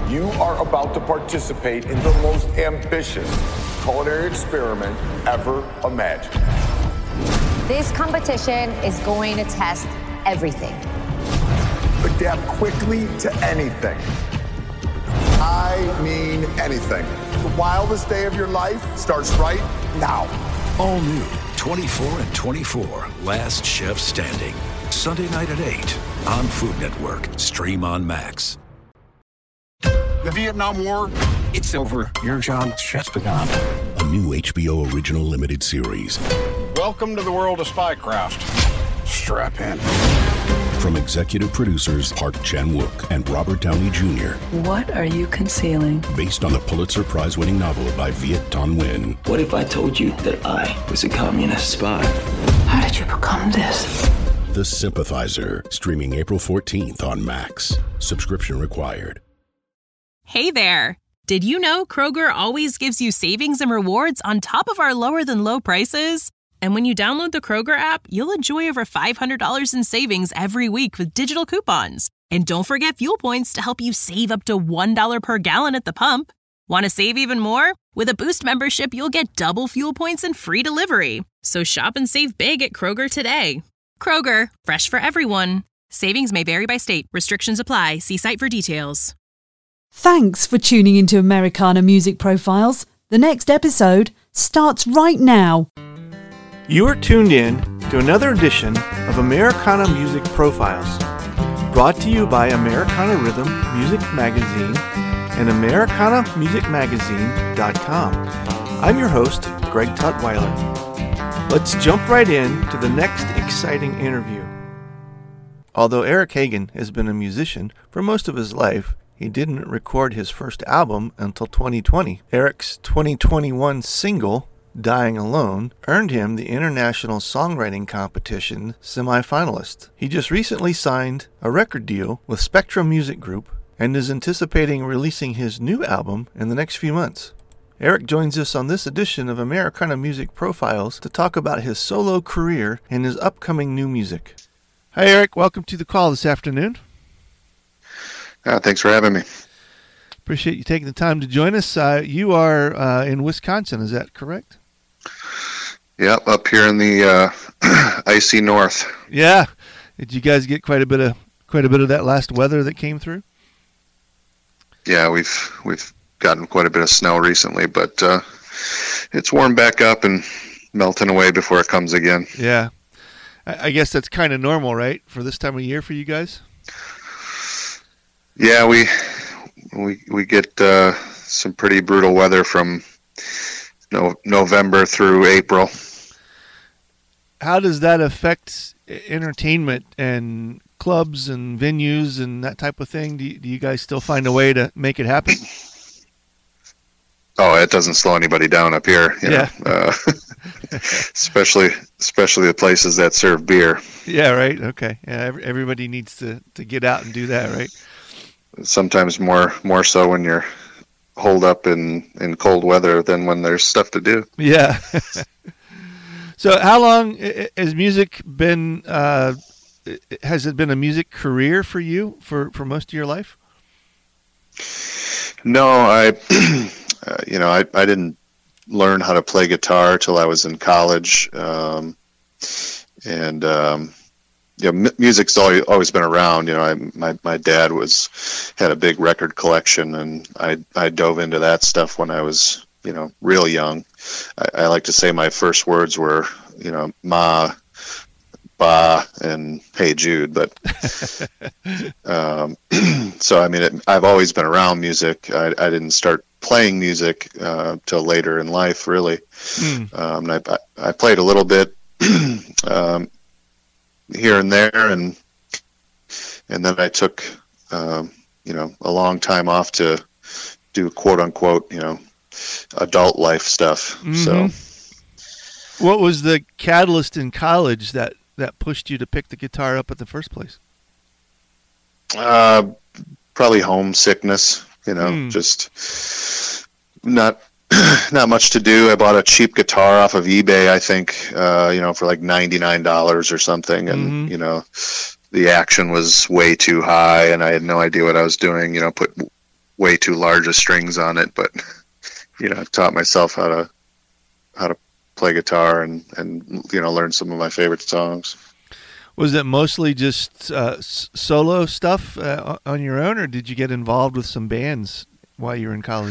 You are about to participate in the most ambitious culinary experiment ever imagined. This competition is going to test everything. Adapt quickly to anything. I mean anything. The wildest day of your life starts right now. All new 24 and 24, Last Chef Standing. Sunday night at 8 on Food Network. Stream on Max. The Vietnam War, it's over. Your job just begun. A new HBO original limited series. Welcome to the world of spycraft. Strap in. From executive producers Park Chan-wook and Robert Downey Jr. What are you concealing? Based on the Pulitzer Prize-winning novel by Viet Thanh Nguyen. What if I told you that I was a communist spy? How did you become this? The Sympathizer, streaming April 14th on Max. Subscription required. Hey there! Did you know Kroger always gives you savings and rewards on top of our lower-than-low prices? And when you download the Kroger app, you'll enjoy over $500 in savings every week with digital coupons. And don't forget fuel points to help you save up to $1 per gallon at the pump. Want to save even more? With a Boost membership, you'll get double fuel points and free delivery. So shop and save big at Kroger today. Kroger, fresh for everyone. Savings may vary by state. Restrictions apply. See site for details. Thanks for tuning into Americana Music Profiles. The next episode starts right now. You are tuned in to another edition of Americana Music Profiles, brought to you by Americana Rhythm Music Magazine and AmericanaMusicMagazine.com. I'm your host, Greg Tutwiler. Let's jump right in to the next exciting interview. Although Eric Hagen has been a musician for most of his life, he didn't record his first album until 2020. Eric's 2021 single, Dying Alone, earned him the International Songwriting Competition semi-finalist. He just recently signed a record deal with Spectrum Music Group and is anticipating releasing his new album in the next few months. Eric joins us on this edition of Americana Music Profiles to talk about his solo career and his upcoming new music. Hi Eric, welcome to the call this afternoon. Thanks for having me. Appreciate you taking the time to join us. You are in Wisconsin, is that correct? Yep, up here in the icy north. Yeah. Did you guys get quite a bit of that last weather that came through? Yeah, we've gotten quite a bit of snow recently, but it's warmed back up and melting away before it comes again. Yeah. I guess that's kind of normal, right, for this time of year for you guys? Yeah, we get some pretty brutal weather from November through April. How does that affect entertainment and clubs and venues and that type of thing? Do you guys still find a way to make it happen? Oh, it doesn't slow anybody down up here. You know, especially the places that serve beer. Yeah, right. Okay. Yeah, everybody needs to get out and do that, right? Sometimes more so when you're holed up in cold weather than when there's stuff to do. Yeah. So how long has music been, has it been a music career for you for most of your life? No, I didn't learn how to play guitar till I was in college. Music's always been around. You know, my dad had a big record collection, and I dove into that stuff when I was, real young. I like to say my first words were, Ma, Ba, and Hey Jude. But so I've always been around music. I didn't start playing music till later in life, really. I played a little bit. Here and there, and then I took, a long time off to do quote unquote, adult life stuff. Mm-hmm. So, what was the catalyst in college that pushed you to pick the guitar up at the first place? Probably homesickness. Just not much to do. I bought a cheap guitar off of eBay, I think, for like $99 or something. And, the action was way too high and I had no idea what I was doing, put way too large of strings on it, but I've taught myself how to play guitar and learn some of my favorite songs. Was it mostly just solo stuff on your own, or did you get involved with some bands while you were in college?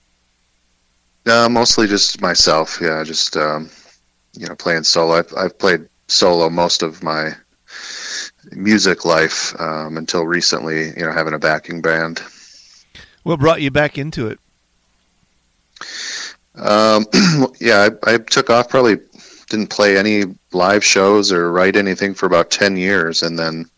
Mostly just myself. Yeah, just playing solo. I've played solo most of my music life until recently. Having a backing band. What brought you back into it? I took off. Probably didn't play any live shows or write anything for about 10 years, and then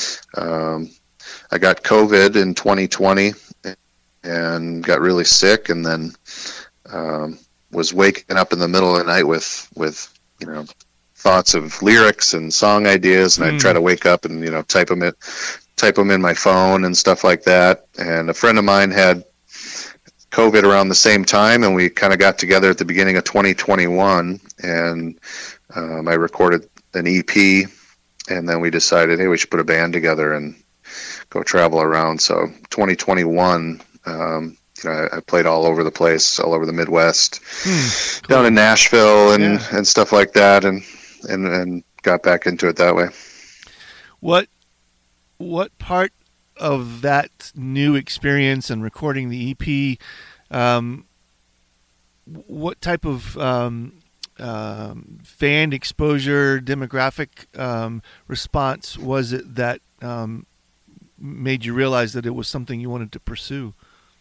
I got COVID in 2020 and got really sick, and then was waking up in the middle of the night with thoughts of lyrics and song ideas, and I'd try to wake up and type them in my phone and stuff like that. And a friend of mine had COVID around the same time, and we kind of got together at the beginning of 2021, and I recorded an EP, and then we decided, hey, we should put a band together and go travel around. So 2021, I played all over the place, all over the Midwest, cool. Down in Nashville and stuff like that, and got back into it that way. What part of that new experience and recording the EP, what type of fan exposure, demographic response was it that made you realize that it was something you wanted to pursue?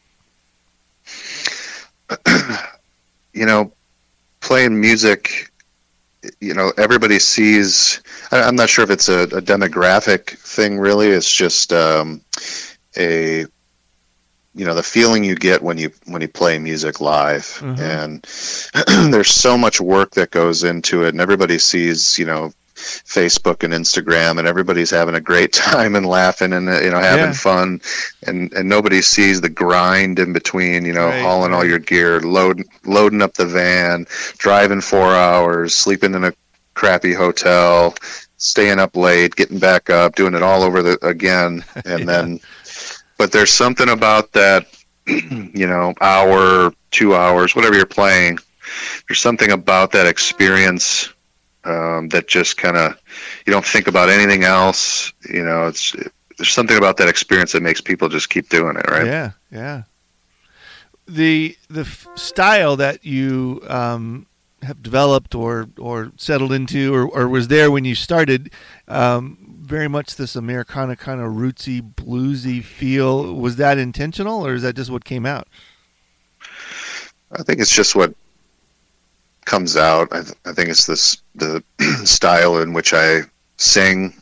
Playing music, everybody sees. I'm not sure if it's a demographic thing, really. It's just the feeling you get when you play music live, mm-hmm. and there's so much work that goes into it, and everybody sees Facebook and Instagram, and everybody's having a great time and laughing and having fun, and nobody sees the grind in between, hauling all your gear, loading up the van, driving 4 hours, sleeping in a crappy hotel, staying up late, getting back up, doing it all over again, and then but there's something about that hour, 2 hours, whatever you're playing, there's something about that experience that just kind of, you don't think about anything else. There's something about that experience that makes people just keep doing it, right? Yeah. The style that you have developed or settled into, or was there when you started, very much this Americana kind of rootsy, bluesy feel. Was that intentional, or is that just what came out? I think it's just what comes out. I think it's the style in which I sing,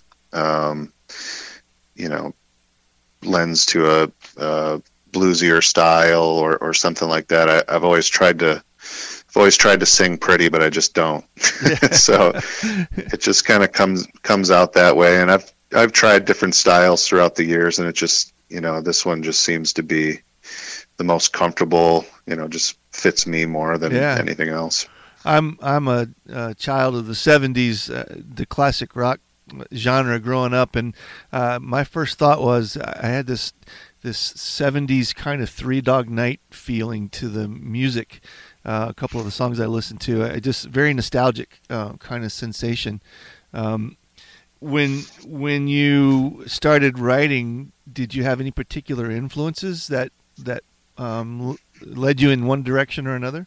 lends to a bluesier style or something like that. I've always tried to sing pretty, but I just don't. So it just kind of comes out that way. And I've tried different styles throughout the years, and it just, this one just seems to be the most comfortable, just fits me more than anything else. I'm a child of the 70s, the classic rock genre growing up, and my first thought was I had this 70s kind of Three Dog Night feeling to the music. A couple of the songs I listened to, just very nostalgic kind of sensation. When you started writing, did you have any particular influences that led you in one direction or another?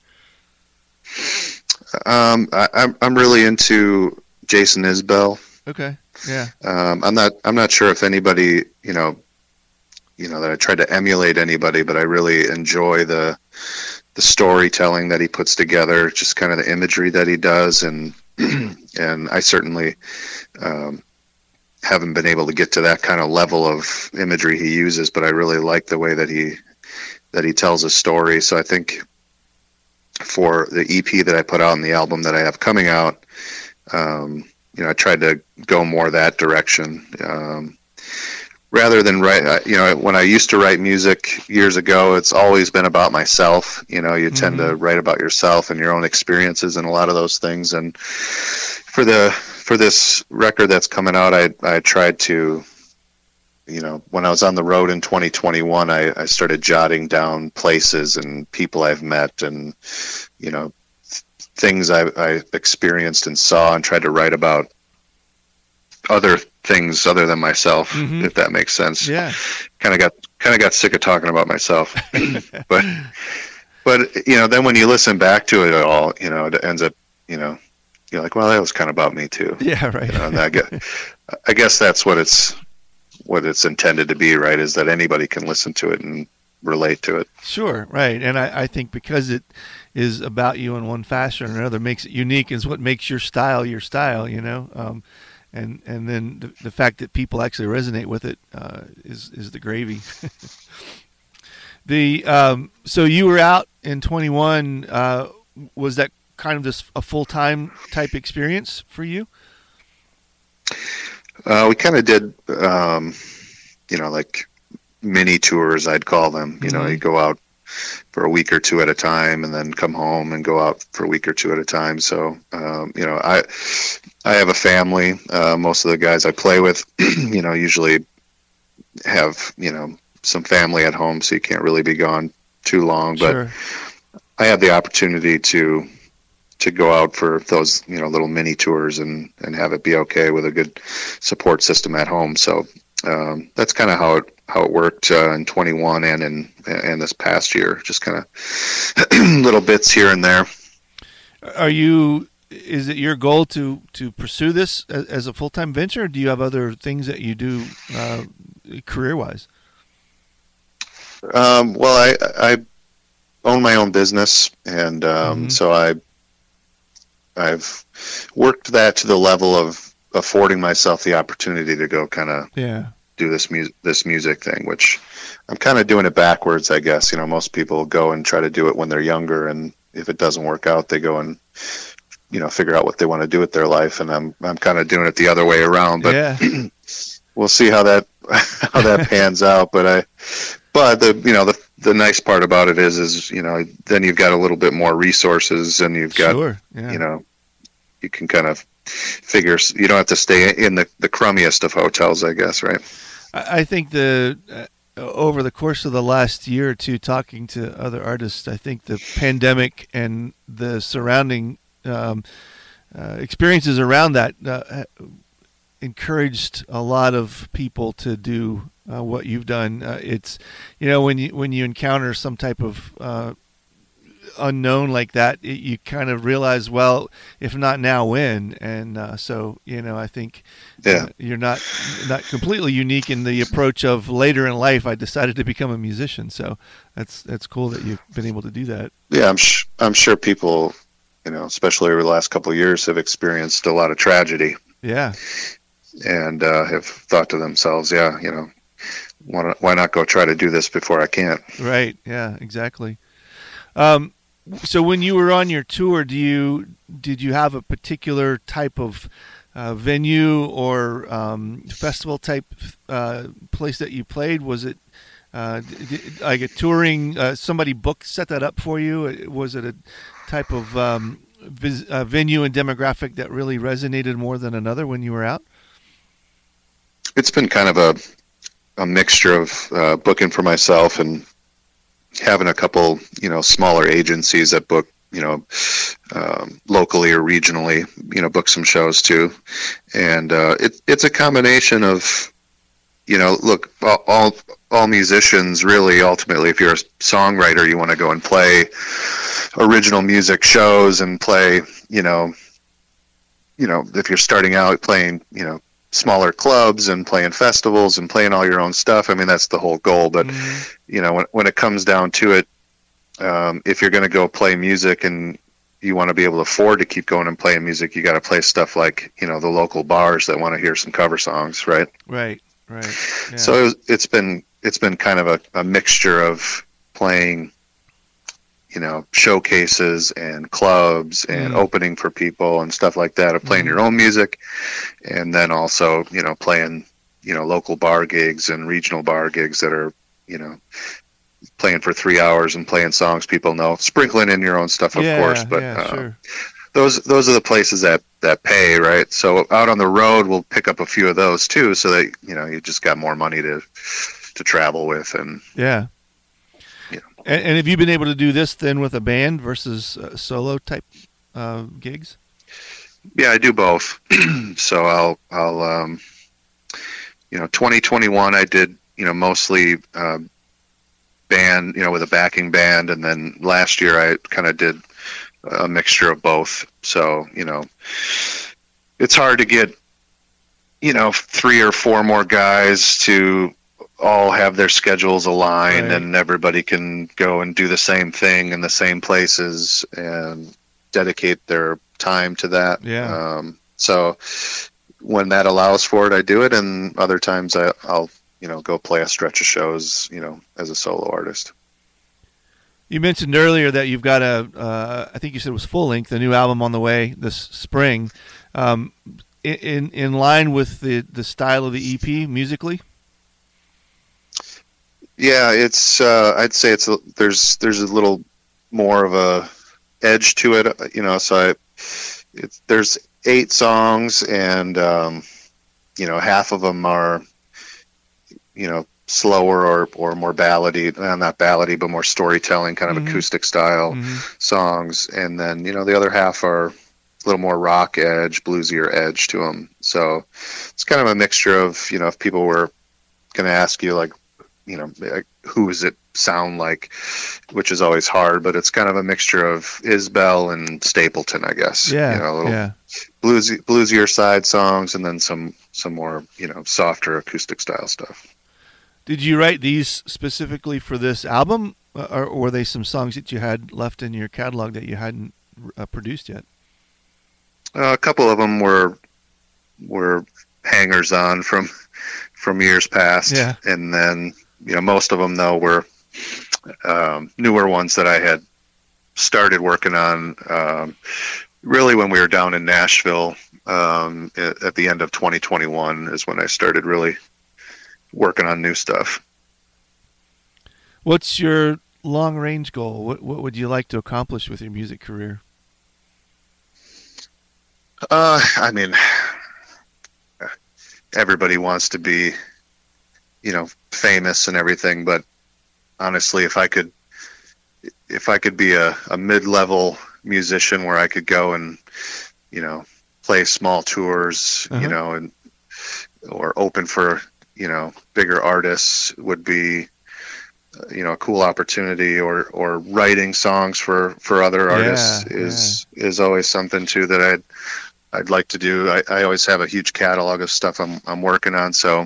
I'm really into Jason Isbell. Okay. Yeah. I'm not sure if anybody, that I tried to emulate anybody, but I really enjoy the storytelling that he puts together, just kind of the imagery that he does, and I certainly haven't been able to get to that kind of level of imagery he uses, but I really like the way that he tells a story. So I think for the EP that I put out and the album that I have coming out, I tried to go more that direction. Rather than write, when I used to write music years ago, it's always been about myself. You tend to write about yourself and your own experiences and a lot of those things. And for this record that's coming out, I tried to, when I was on the road in 2021, I started jotting down places and people I've met and, things I experienced and saw, and tried to write about other things other than myself, if that makes sense. Yeah. Kind of got sick of talking about myself, but then when you listen back to it all, it ends up, you're like, well, that was kind of about me too. Yeah. Right. And I guess that's what it's intended to be, right? Is that anybody can listen to it and relate to it. Sure. Right. And I think because it is about you in one fashion or another makes it unique, is what makes your style, and then the fact that people actually resonate with it is the gravy. So you were out in 21. Was that kind of just a full-time type experience for you? We kind of did, like mini tours, I'd call them. You go out for a week or two at a time, and then come home and go out for a week or two at a time. So, I have a family. Most of the guys I play with, usually have, some family at home, so you can't really be gone too long. But Sure. I have the opportunity to go out for those, little mini tours and have it be okay with a good support system at home. So that's kind of how it worked in 21 and this past year, just kind of little bits here and there. Is it your goal to pursue this as a full-time venture, or do you have other things that you do career-wise? Well, I own my own business, and so I've worked that to the level of affording myself the opportunity to go kind of do this music thing, which I'm kind of doing it backwards, I guess. Most people go and try to do it when they're younger, and if it doesn't work out, they go and figure out what they want to do with their life. And I'm kind of doing it the other way around, but we'll see how that pans out. But the nice part about it is then you've got a little bit more resources, and you've got you can kind of figure, you don't have to stay in the crummiest of hotels, I guess, right? I think over the course of the last year or two, talking to other artists, I think the pandemic and the surrounding experiences around that encouraged a lot of people to do what you've done. It's when you encounter some type of unknown like that, you kind of realize, well, if not now, when? And so I think you're not completely unique in the approach of later in life, I decided to become a musician. So that's cool that you've been able to do that. Yeah, I'm sure people, especially over the last couple of years, have experienced a lot of tragedy. Yeah. And have thought to themselves, why not go try to do this before I can't? Right. Yeah, exactly. So when you were on your tour, did you have a particular type of venue or festival type place that you played? Was it like a touring? Somebody set that up for you? Was it a type of venue and demographic that really resonated more than another when you were out? It's been kind of a mixture of booking for myself and having a couple, smaller agencies that book, locally or regionally, book some shows too. And it's a combination of, look, all musicians really, ultimately, if you're a songwriter, you want to go and play original music shows and play, if you're starting out playing, smaller clubs and playing festivals and playing all your own stuff. I mean, that's the whole goal. But, when it comes down to it, if you're going to go play music and you want to be able to afford to keep going and playing music, you got to play stuff like, the local bars that want to hear some cover songs. Right. Right. Yeah. So it's been kind of a mixture of playing, showcases and clubs and opening for people and stuff like that, of playing your own music, and then also, playing, local bar gigs and regional bar gigs that are, playing for 3 hours and playing songs people know, sprinkling in your own stuff, of course, but sure. those are the places that pay, right? So out on the road, we'll pick up a few of those too, so that you just got more money to travel with, and yeah. And have you been able to do this then with a band versus solo type gigs? Yeah, I do both. So I'll 2021 I did mostly band, with a backing band, and then last year I kind of did a mixture of both. So it's hard to get 3 or 4 more guys to all have their schedules aligned, right, and everybody can go and do the same thing in the same places and dedicate their time to that. Yeah. So when that allows for it, I do it, and other times I'll go play a stretch of shows, as a solo artist. You mentioned earlier that you've got I think you said it was full length, a new album on the way this spring. In line with the style of the EP musically? Yeah, it's I'd say there's a little more of a edge to it, so there's 8 songs, and half of them are slower or more ballady, not ballady, but more storytelling, kind of acoustic style songs, and then the other half are a little more rock edge, bluesier edge to them. So it's kind of a mixture of, if people were going to ask you who does it sound like, which is always hard, but it's kind of a mixture of Isbell and Stapleton, I guess. Yeah, a little bluesier side songs, and then some more softer acoustic style stuff. Did you write these specifically for this album, or were they some songs that you had left in your catalog that you hadn't produced yet? A couple of them were hangers on from years past, yeah, and then most of them though were newer ones that I had started working on really when we were down in Nashville at the end of 2021 is when I started really working on new stuff. What's your long range goal? What would you like to accomplish with your music career? I mean, everybody wants to be famous and everything, but honestly, if I could be a mid-level musician where I could go and play small tours, and or open for bigger artists, would be a cool opportunity, or writing songs for other artists is always something too that I'd like to do. I always have a huge catalog of stuff I'm working on, so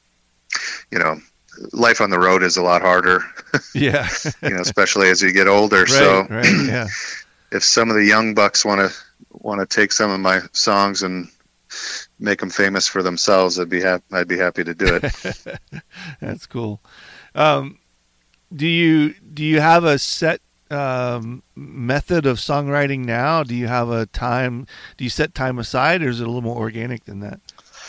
life on the road is a lot harder. Yeah. Especially as you get older. Right, so right, yeah. If some of the young bucks want to take some of my songs and make them famous for themselves, I'd be happy to do it. That's cool. Do you have a set method of songwriting now? Do you have a time? Do you set time aside, or is it a little more organic than that?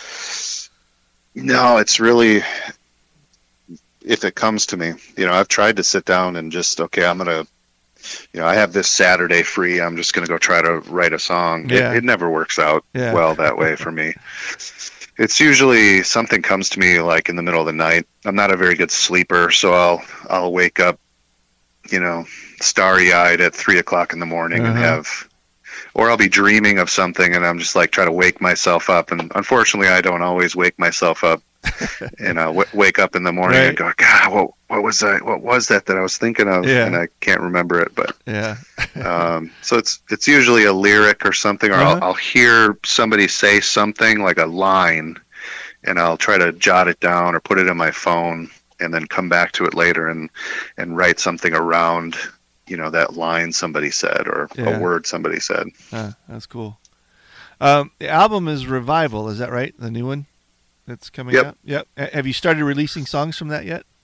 No, it's really, if it comes to me, I've tried to sit down and just, okay, I'm going to, I have this Saturday free, I'm just going to go try to write a song. Yeah. It never works out well that way for me. It's usually something comes to me like in the middle of the night. I'm not a very good sleeper, so I'll wake up, starry-eyed at 3:00 in the morning and or I'll be dreaming of something and I'm just like try to wake myself up, and unfortunately I don't always wake myself up. And I wake up in the morning and go, God, what was that I was thinking of? Yeah. And I can't remember it, but yeah. So it's usually a lyric or something, or I'll hear somebody say something like a line, and I'll try to jot it down or put it in my phone, and then come back to it later and write something around that line somebody said, or a word somebody said. That's cool. The album is Revival, is that right? The new one that's coming out? Yep. Have you started releasing songs from that yet?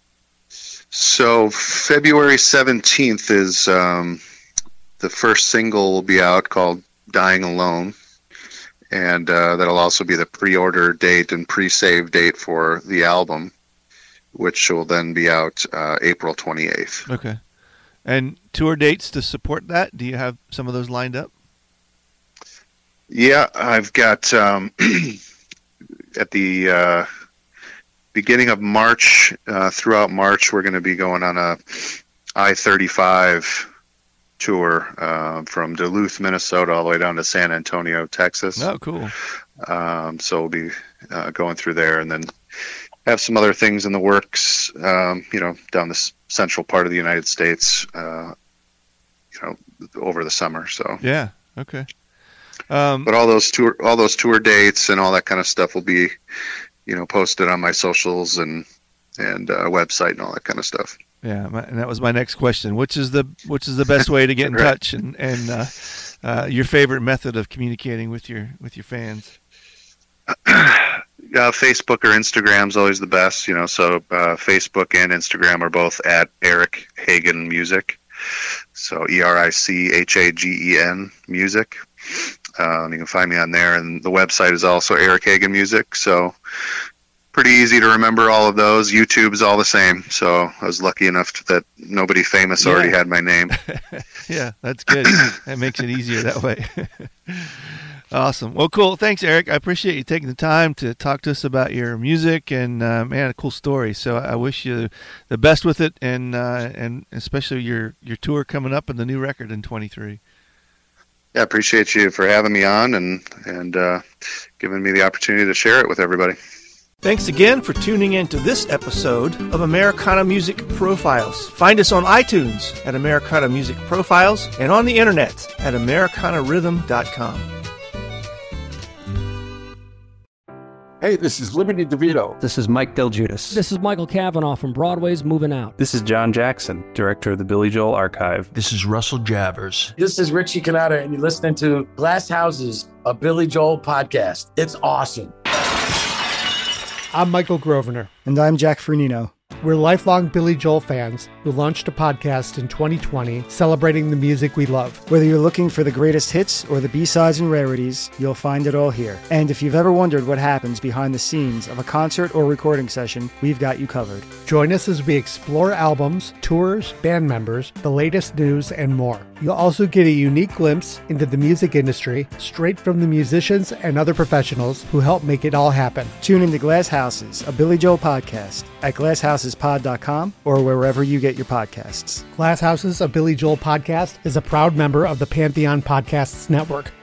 So February 17th is the first single will be out, called Dying Alone, and that'll also be the pre-order date and pre-save date for the album, which will then be out April 28th. Okay. And tour dates to support that? Do you have some of those lined up? Yeah, I've got at the beginning of March, throughout March, we're going to be going on a I-35 tour from Duluth, Minnesota, all the way down to San Antonio, Texas. Oh, cool. So we'll be going through there, and then have some other things in the works, down the central part of the United States, over the summer. So yeah, okay. But all those tour dates and all that kind of stuff will be, posted on my socials and website and all that kind of stuff. Yeah, and that was my next question. Which is the best way to get in touch, and your favorite method of communicating with your fans? Facebook or Instagram is always the best. So Facebook and Instagram are both at Eric Hagen Music. So ERICHAGEN Music. You can find me on there, and the website is also Eric Hagen Music. So pretty easy to remember all of those. YouTube is all the same. So I was lucky enough that nobody famous already had my name. Yeah, that's good. That makes it easier that way. Awesome. Well, cool. Thanks, Eric. I appreciate you taking the time to talk to us about your music, and a cool story. So I wish you the best with it, and especially your tour coming up and the new record in 23. Yeah, I appreciate you for having me on and giving me the opportunity to share it with everybody. Thanks again for tuning in to this episode of Americana Music Profiles. Find us on iTunes at Americana Music Profiles and on the internet at AmericanaRhythm.com. Hey, this is Liberty DeVito. This is Mike Del Giudice. This is Michael Cavanaugh from Broadway's Moving Out. This is John Jackson, director of the Billy Joel Archive. This is Russell Javers. This is Richie Cannata, and you're listening to Glass Houses, a Billy Joel podcast. It's awesome. I'm Michael Grosvenor. And I'm Jack Fernino. We're lifelong Billy Joel fans who launched a podcast in 2020 celebrating the music we love. Whether you're looking for the greatest hits or the B-sides and rarities, you'll find it all here. And if you've ever wondered what happens behind the scenes of a concert or recording session, we've got you covered. Join us as we explore albums, tours, band members, the latest news, and more. You'll also get a unique glimpse into the music industry straight from the musicians and other professionals who help make it all happen. Tune into Glass Houses, a Billy Joel podcast at GlassHousesPod.com or wherever you get your podcasts. Glass Houses, a Billy Joel podcast is a proud member of the Pantheon Podcasts Network.